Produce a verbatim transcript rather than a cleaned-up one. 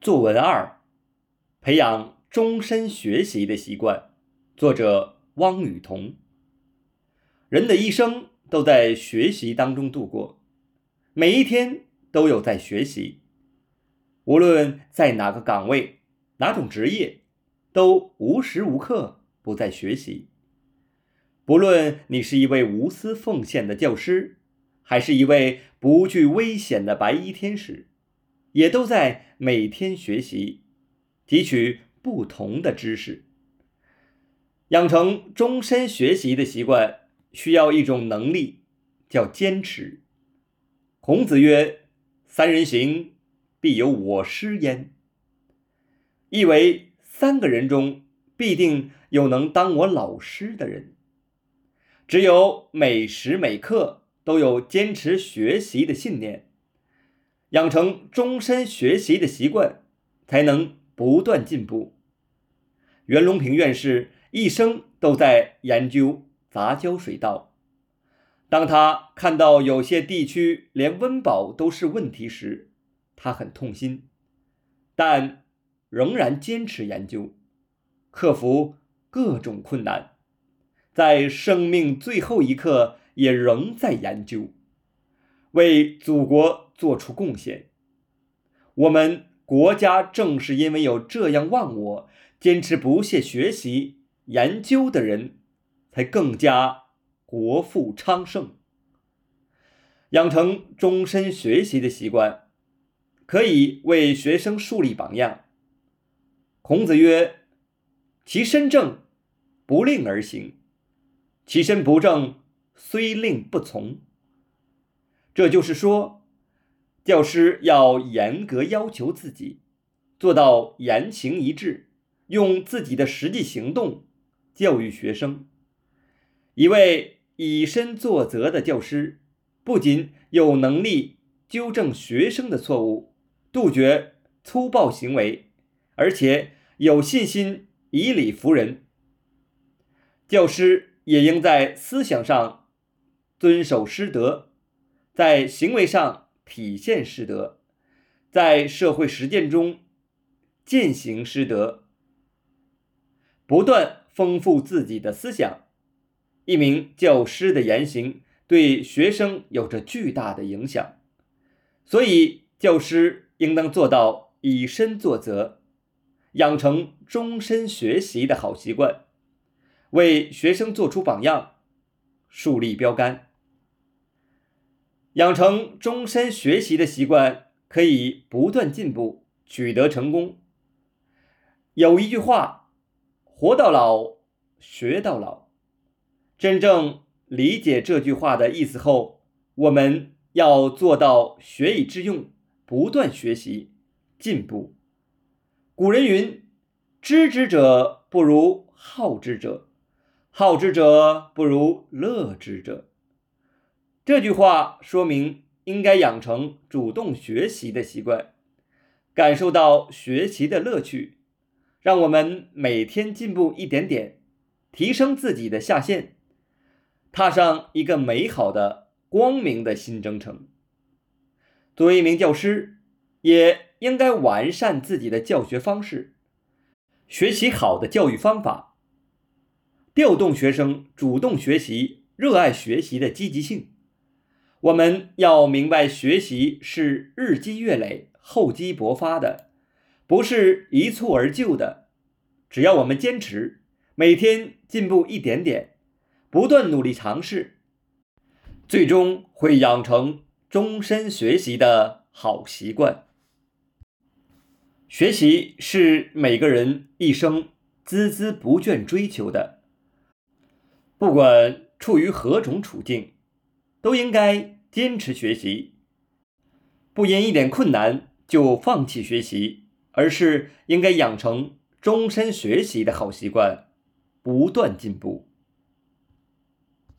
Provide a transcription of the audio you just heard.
作文二：培养终身学习的习惯。作者汪雨桐。人的一生都在学习当中度过，每一天都有在学习。无论在哪个岗位、哪种职业，都无时无刻不在学习。不论你是一位无私奉献的教师，还是一位不惧危险的白衣天使，也都在每天学习，汲取不同的知识。养成终身学习的习惯，需要一种能力，叫坚持。孔子曰：三人行，必有我师焉。意为三个人中必定有能当我老师的人。只有每时每刻都有坚持学习的信念，养成终身学习的习惯，才能不断进步。袁隆平院士一生都在研究杂交水稻。当他看到有些地区连温饱都是问题时，他很痛心，但仍然坚持研究，克服各种困难，在生命最后一刻也仍在研究，为祖国做出贡献。我们国家正是因为有这样忘我、坚持不懈学习、研究的人，才更加国富昌盛。养成终身学习的习惯，可以为学生树立榜样。孔子曰：其身正，不令而行；其身不正，虽令不从。这就是说，教师要严格要求自己，做到言行一致，用自己的实际行动教育学生。一位以身作则的教师，不仅有能力纠正学生的错误，杜绝粗暴行为，而且有信心以理服人。教师也应在思想上遵守师德，在行为上体现师德，在社会实践中践行师德，不断丰富自己的思想。一名教师的言行对学生有着巨大的影响，所以教师应当做到以身作则，养成终身学习的好习惯，为学生做出榜样，树立标杆。养成终身学习的习惯，可以不断进步，取得成功。有一句话，活到老，学到老。真正理解这句话的意思后，我们要做到学以致用，不断学习，进步。古人云：知之者不如好之者，好之者不如乐之者。这句话说明应该养成主动学习的习惯，感受到学习的乐趣，让我们每天进步一点点，提升自己的下限，踏上一个美好的光明的新征程。作为一名教师，也应该完善自己的教学方式，学习好的教育方法，调动学生主动学习、热爱学习的积极性。我们要明白，学习是日积月累、厚积薄发的，不是一蹴而就的。只要我们坚持，每天进步一点点，不断努力尝试，最终会养成终身学习的好习惯。学习是每个人一生孜孜不倦追求的，不管处于何种处境，都应该坚持学习，不因一点困难就放弃学习，而是应该养成终身学习的好习惯，不断进步。